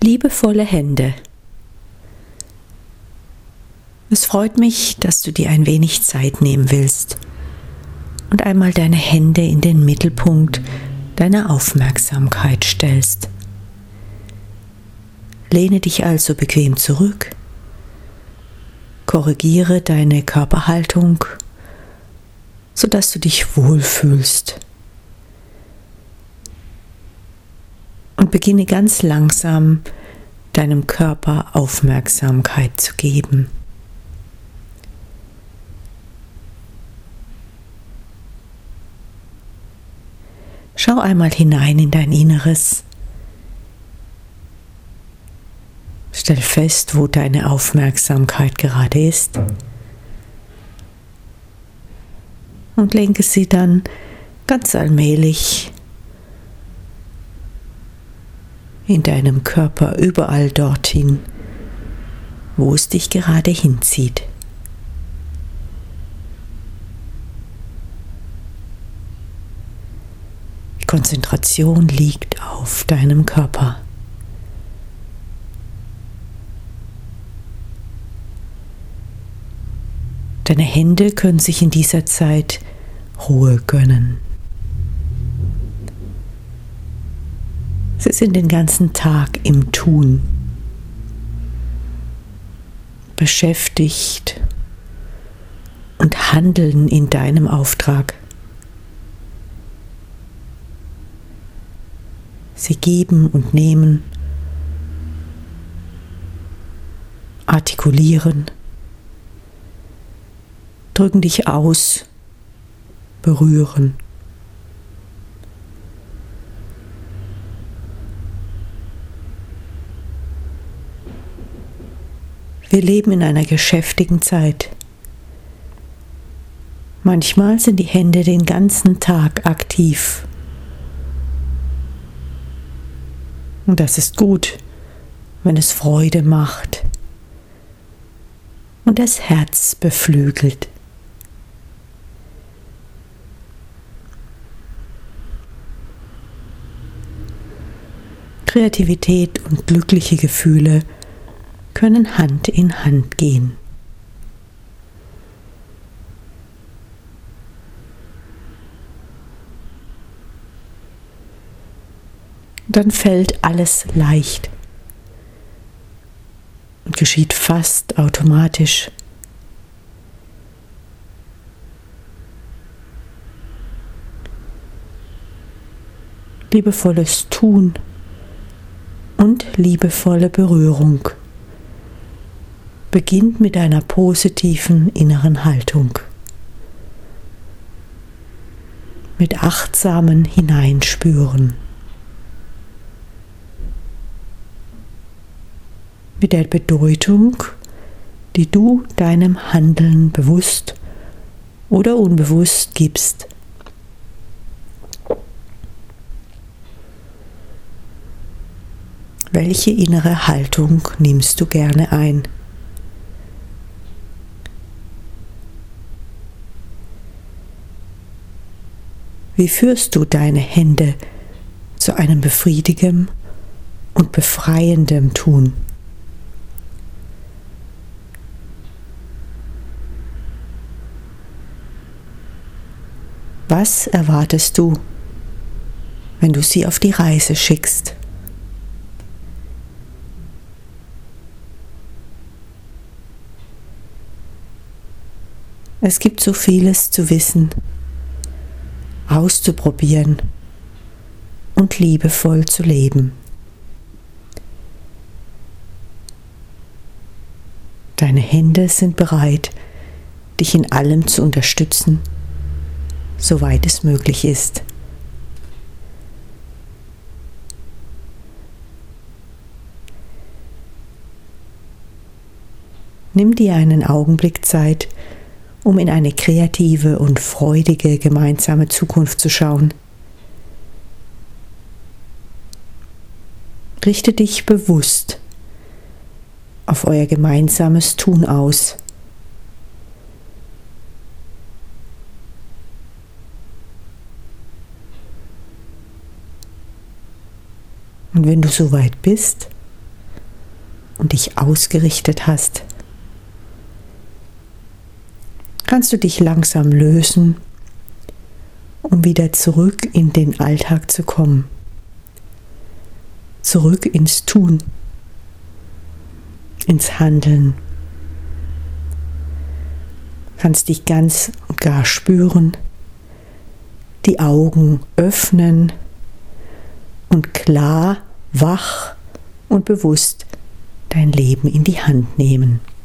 Liebevolle Hände. Es freut mich, dass du dir ein wenig Zeit nehmen willst und einmal deine Hände in den Mittelpunkt deiner Aufmerksamkeit stellst. Lehne dich also bequem zurück, korrigiere deine Körperhaltung, sodass du dich wohlfühlst. Und beginne ganz langsam, deinem Körper Aufmerksamkeit zu geben. Schau einmal hinein in dein Inneres. Stell fest, wo deine Aufmerksamkeit gerade ist. Und lenke sie dann ganz allmählich in deinem Körper überall dorthin, wo es dich gerade hinzieht. Die Konzentration liegt auf deinem Körper. Deine Hände können sich in dieser Zeit Ruhe gönnen. Sie sind den ganzen Tag im Tun, beschäftigt und handeln in deinem Auftrag. Sie geben und nehmen, artikulieren, drücken dich aus, berühren. Wir leben in einer geschäftigen Zeit. Manchmal sind die Hände den ganzen Tag aktiv. Und das ist gut, wenn es Freude macht und das Herz beflügelt. Kreativität und glückliche Gefühle können Hand in Hand gehen. Dann fällt alles leicht und geschieht fast automatisch. Liebevolles Tun und liebevolle Berührung beginnt mit einer positiven inneren Haltung, mit achtsamen Hineinspüren, mit der Bedeutung, die du deinem Handeln bewusst oder unbewusst gibst. Welche innere Haltung nimmst du gerne ein? Wie führst du deine Hände zu einem befriedigenden und befreienden Tun? Was erwartest du, wenn du sie auf die Reise schickst? Es gibt so vieles zu wissen, auszuprobieren und liebevoll zu leben. Deine Hände sind bereit, dich in allem zu unterstützen, soweit es möglich ist. Nimm dir einen Augenblick Zeit, um in eine kreative und freudige gemeinsame Zukunft zu schauen. Richte dich bewusst auf euer gemeinsames Tun aus. Und wenn du soweit bist, und dich ausgerichtet hast, kannst du dich langsam lösen, um wieder zurück in den Alltag zu kommen, zurück ins Tun, ins Handeln. Kannst dich ganz und gar spüren, die Augen öffnen und klar, wach und bewusst dein Leben in die Hand nehmen.